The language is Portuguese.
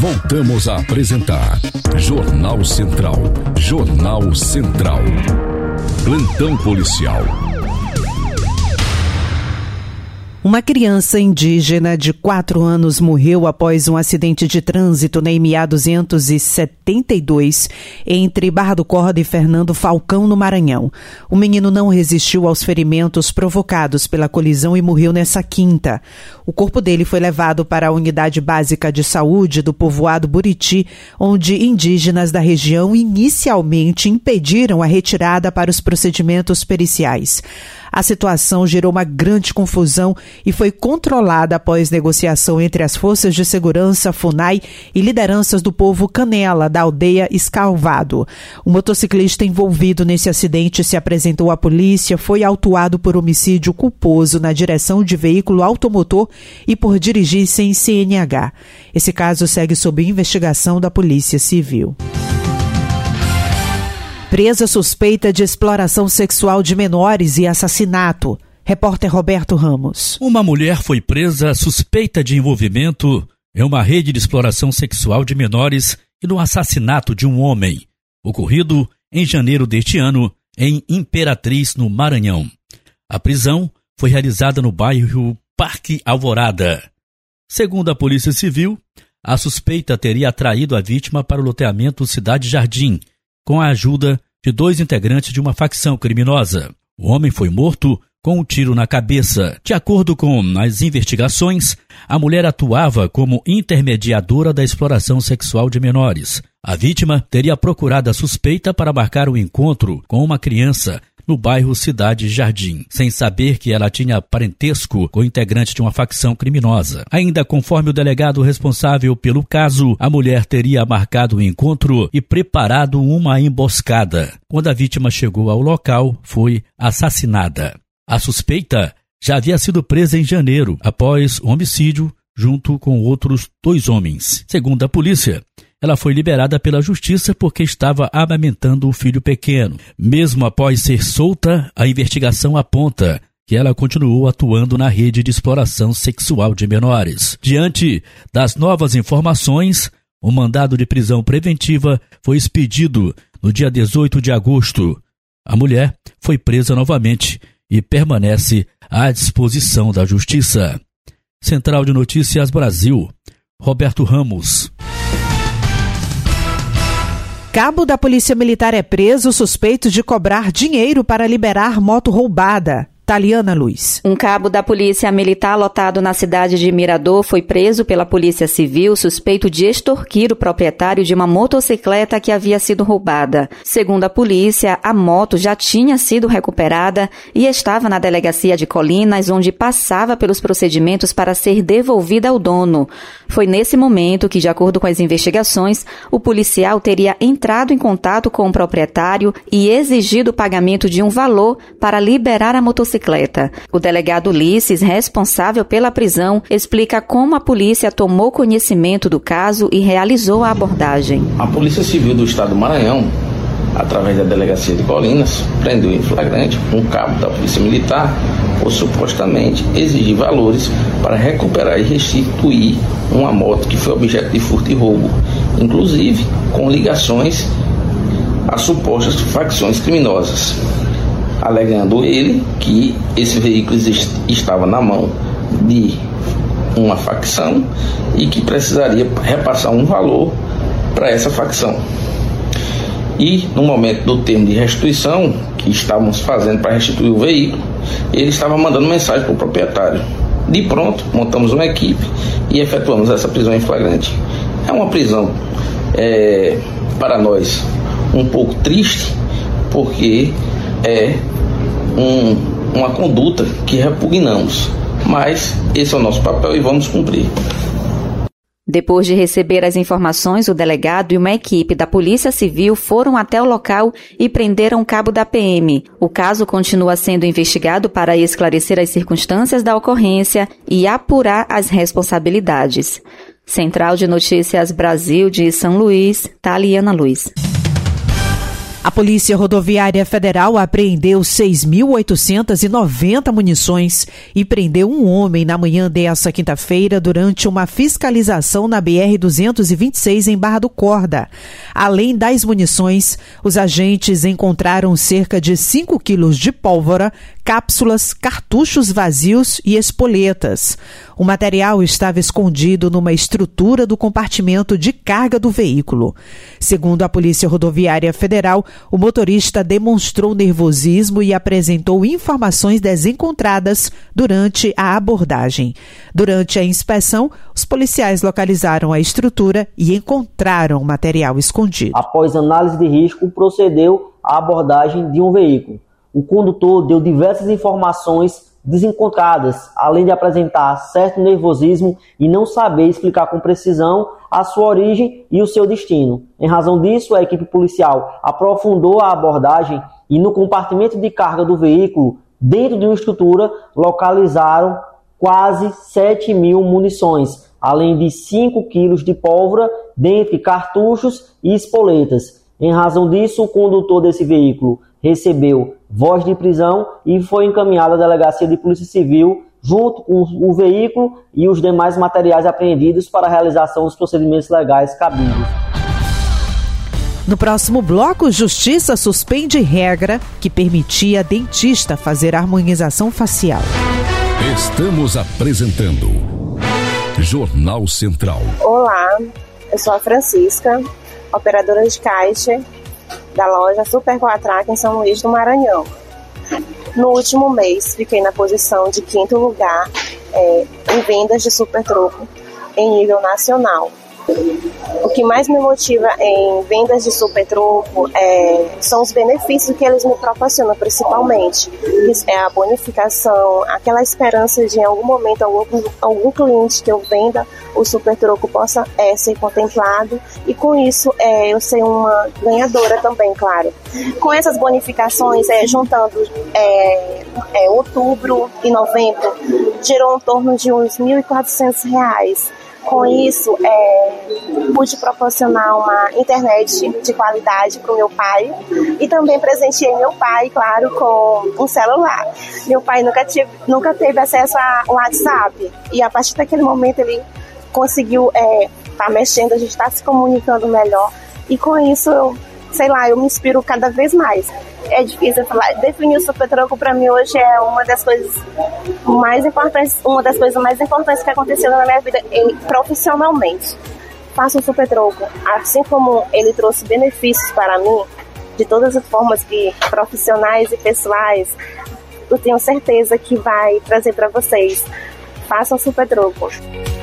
Voltamos a apresentar Jornal Central. Jornal Central. Plantão policial. Uma criança indígena de 4 anos morreu após um acidente de trânsito na MA 272 entre Barra do Corda e Fernando Falcão, no Maranhão. O menino não resistiu aos ferimentos provocados pela colisão e morreu nessa quinta. O corpo dele foi levado para a Unidade Básica de Saúde do povoado Buriti, onde indígenas da região inicialmente impediram a retirada para os procedimentos periciais. A situação gerou uma grande confusão e foi controlada após negociação entre as forças de segurança, FUNAI e lideranças do povo Canela, da aldeia Escalvado. O motociclista envolvido nesse acidente se apresentou à polícia, foi autuado por homicídio culposo na direção de veículo automotor e por dirigir sem CNH. Esse caso segue sob investigação da Polícia Civil. Presa suspeita de exploração sexual de menores e assassinato. Repórter Roberto Ramos. Uma mulher foi presa suspeita de envolvimento em uma rede de exploração sexual de menores e no assassinato de um homem, ocorrido em janeiro deste ano em Imperatriz, no Maranhão. A prisão foi realizada no bairro Parque Alvorada. Segundo a Polícia Civil, a suspeita teria atraído a vítima para o loteamento Cidade Jardim, com a ajuda de 2 integrantes de uma facção criminosa. O homem foi morto com um tiro na cabeça. De acordo com as investigações, a mulher atuava como intermediadora da exploração sexual de menores. A vítima teria procurado a suspeita para marcar um encontro com uma criança no bairro Cidade Jardim, sem saber que ela tinha parentesco com integrante de uma facção criminosa. Ainda conforme o delegado responsável pelo caso, a mulher teria marcado o encontro e preparado uma emboscada. Quando a vítima chegou ao local, foi assassinada. A suspeita já havia sido presa em janeiro, após o homicídio, junto com outros 2 homens. Segundo a polícia, ela foi liberada pela justiça porque estava amamentando o filho pequeno. Mesmo após ser solta, a investigação aponta que ela continuou atuando na rede de exploração sexual de menores. Diante das novas informações, o mandado de prisão preventiva foi expedido no dia 18 de agosto. A mulher foi presa novamente e permanece à disposição da Justiça. Central de Notícias Brasil, Roberto Ramos. Cabo da Polícia Militar é preso suspeito de cobrar dinheiro para liberar moto roubada. Taliana Luiz. Um cabo da Polícia Militar lotado na cidade de Mirador foi preso pela Polícia Civil suspeito de extorquir o proprietário de uma motocicleta que havia sido roubada. Segundo a polícia, a moto já tinha sido recuperada e estava na delegacia de Colinas, onde passava pelos procedimentos para ser devolvida ao dono. Foi nesse momento que, de acordo com as investigações, o policial teria entrado em contato com o proprietário e exigido o pagamento de um valor para liberar a motocicleta. O delegado Ulisses, responsável pela prisão, explica como a polícia tomou conhecimento do caso e realizou a abordagem. A Polícia Civil do Estado do Maranhão, através da Delegacia de Colinas, prendeu em flagrante um cabo da Polícia Militar por supostamente exigir valores para recuperar e restituir uma moto que foi objeto de furto e roubo, inclusive com ligações a supostas facções criminosas, alegando ele que esse veículo estava na mão de uma facção e que precisaria repassar um valor para essa facção. E no momento do termo de restituição que estávamos fazendo para restituir o veículo, ele estava mandando mensagem para o proprietário. De pronto, montamos uma equipe e efetuamos essa prisão em flagrante. É uma prisão, para nós, um pouco triste, porque é uma conduta que repugnamos, mas esse é o nosso papel e vamos cumprir. Depois de receber as informações, o delegado e uma equipe da Polícia Civil foram até o local e prenderam o cabo da PM. O caso continua sendo investigado para esclarecer as circunstâncias da ocorrência e apurar as responsabilidades. Central de Notícias Brasil de São Luís, Taliana Luiz. A Polícia Rodoviária Federal apreendeu 6.890 munições e prendeu um homem na manhã desta quinta-feira durante uma fiscalização na BR-226 em Barra do Corda. Além das munições, os agentes encontraram cerca de 5 quilos de pólvora, cápsulas, cartuchos vazios e espoletas. O material estava escondido numa estrutura do compartimento de carga do veículo. Segundo a Polícia Rodoviária Federal, o motorista demonstrou nervosismo e apresentou informações desencontradas durante a abordagem. Durante a inspeção, os policiais localizaram a estrutura e encontraram o material escondido. Após análise de risco, procedeu à abordagem de um veículo. O condutor deu diversas informações desencontradas, além de apresentar certo nervosismo e não saber explicar com precisão a sua origem e o seu destino. Em razão disso, a equipe policial aprofundou a abordagem e no compartimento de carga do veículo, dentro de uma estrutura, localizaram quase 7.000 munições, além de 5 quilos de pólvora, dentre cartuchos e espoletas. Em razão disso, o condutor desse veículo recebeu voz de prisão e foi encaminhado à Delegacia de Polícia Civil junto com o veículo e os demais materiais apreendidos para a realização dos procedimentos legais cabíveis. No próximo bloco, Justiça suspende regra que permitia a dentista fazer harmonização facial. Estamos apresentando Jornal Central. Olá, eu sou a Francisca, operadora de caixa da loja Super Quatrac em São Luís do Maranhão. No último mês, fiquei na posição de 5º lugar em vendas de super troco em nível nacional. O que mais me motiva em vendas de super troco são os benefícios que eles me proporcionam, principalmente. É a bonificação, aquela esperança de em algum momento algum cliente que eu venda o super troco possa ser contemplado, e com isso eu ser uma ganhadora também, claro. Com essas bonificações, juntando outubro e novembro, gerou em torno de uns R$ 1.400. Com isso, pude proporcionar uma internet de qualidade para o meu pai e também presenteei meu pai, claro, com um celular. Meu pai nunca teve acesso ao WhatsApp e a partir daquele momento ele conseguiu estar mexendo, a gente está se comunicando melhor e com isso, eu me inspiro cada vez mais. É difícil falar. Definir o super troco para mim hoje é uma das coisas mais importantes que aconteceu na minha vida profissionalmente. Faço o super troco. Assim como ele trouxe benefícios para mim, de todas as formas que profissionais e pessoais, eu tenho certeza que vai trazer para vocês. Façam o super troco.